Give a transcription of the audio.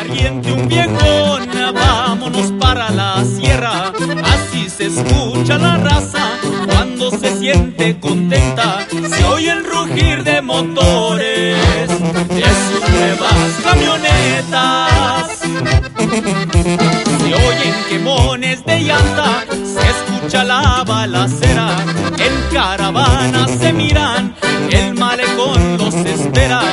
pariente, un viejón, vámonos para la sierra. Así se escucha la raza cuando se siente contenta. Se oye el rugir de motores de sus nuevas camionetas. Se oyen quemones de llanta, se escucha la balacera. En caravana se miran, el malecón los espera.